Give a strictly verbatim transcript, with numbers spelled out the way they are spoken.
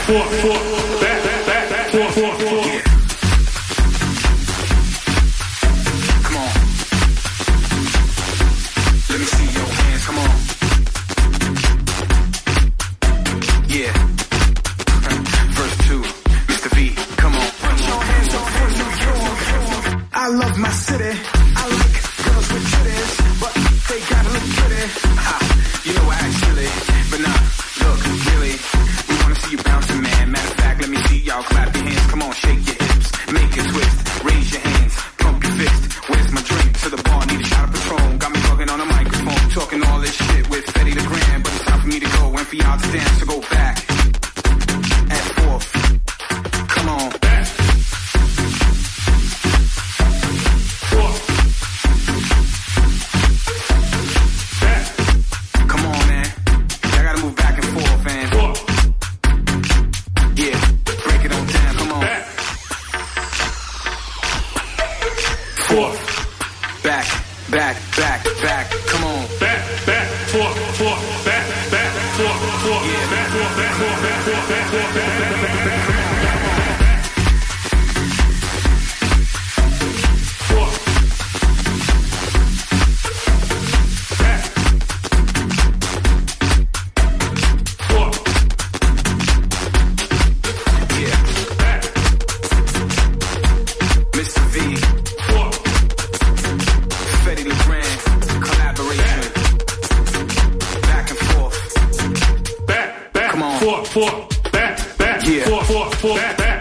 four, four, back, back, back, back, four, four, four. Yeah. Come on. Let me see your hands. Come on. Yeah. Verse two, Mister V. Come on. Put your hands up for New York. I love my city. I like girls with titties, but they gotta look pretty. Ha. You know I act silly, but nah. Look, really, we wanna see you bouncing, man. Matter of fact, let me see y'all clap your hands. Come on, shake your hips, make it twist, raise your hands, pump your fist. Where's my drink? To the bar, need a shot of Patron. Got me talking on a microphone, talking all this shit with Fetty the Grand. But it's time for me to go and for y'all to dance. So go back and forth. Come on, back. Forth. Back. Come on, man. Y'all gotta move back and forth, man. Forth. Yeah, break it on down. Come on. Back. Forth. Back, back, back, back. Come on. Back, back, forth, forth, back, back, forth, forth. Yeah, back, forth, back, forth, back, forth, back, forth, back, back, back, back, back. Come on. Forth. Back. Forth. Yeah, back. Mister V. Forth. Fetty the Grand. Collaboration. Back and forth. Back, back, come on. Forth, forth, back, back, yeah. Forth, forth, forth, back, back.